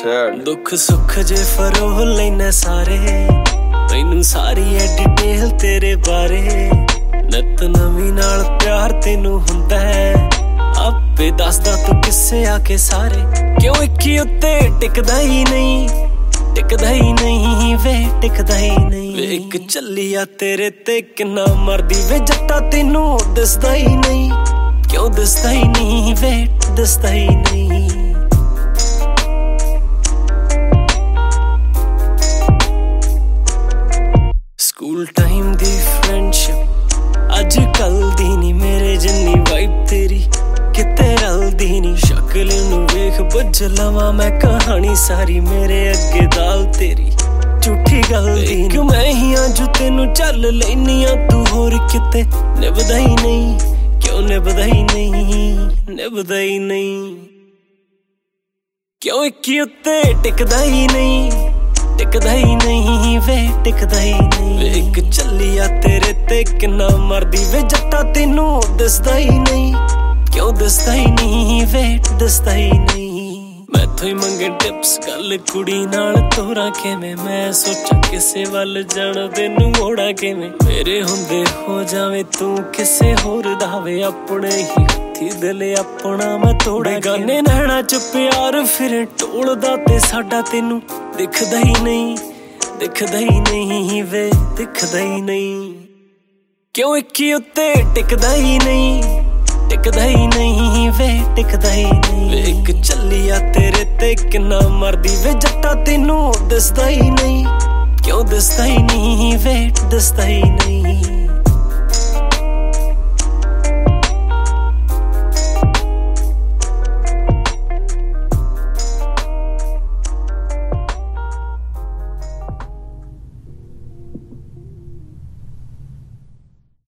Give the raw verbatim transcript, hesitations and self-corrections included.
sad दुख सुख जे pharaoh लैना सारे मैनू सारी है डिटेल तेरे बारे नित नवीं नाल प्यार तेनू हुंदा है आपे दसदा तू किस्से आके सारे क्यों इक्की उत्ते टिकदा ही नहीं टिकदा ही नहीं वे टिकदा ही नहीं वे एक चलिया तेरे ते किन्ना मरदी वे जट्टा तेनू दसदा ही नहीं क्यों दसदा ही नहीं वे दसदा ही नहीं स्कूल टाइम दी फ्रेंडशिप अज कल दी नी मेरे जिन्नी वाइब तेरी किते रलदी नी शक्ल नू वेख बुझ लवां मैं कहानी सारी मेरे अगे दाल तेरी झूठी गल दी नी मैं ही आ जो तेनू चल लैनी आ तू होर किते निभदा ही नहीं क्यों निभदा ही नहीं निभदा ही नहीं क्यों इक्की उत्ते टिकदा ही नहीं टिकदा ही नहीं वे टिकदा ही नहीं वे एक चलिया तेरे ते किन्ना मरदी वे जट्टा तेनू दसदा ही नहीं क्यों दसदा ही नहीं वे दसदा ही नहीं मैथों ही मंगे टिप्स गल कुड़ी नाल तोरा किवें मैं सोचा किसे वल जाना तेनू मोड़ा किवें मेरे हुंदे हो जावे तू किसे होर दावे अपने ही हत्थी दिल अपना मैं तोड़ा गाने नैना च प्यार फिर टोलदा ते साडा तेनू दिखदा ही नहीं दिखदा ही नहीं वे दिखदा ही नहीं क्यों इक्की उत्ते टिकदा ही नहीं टिकदा ही नहीं वे टिकदा ही नहीं वे एक चलिया तेरे ते किन्ना मरदी वे जट्टा तेनू दसदा ही नहीं क्यों दसदा ही नहीं वे दसदा ही नहीं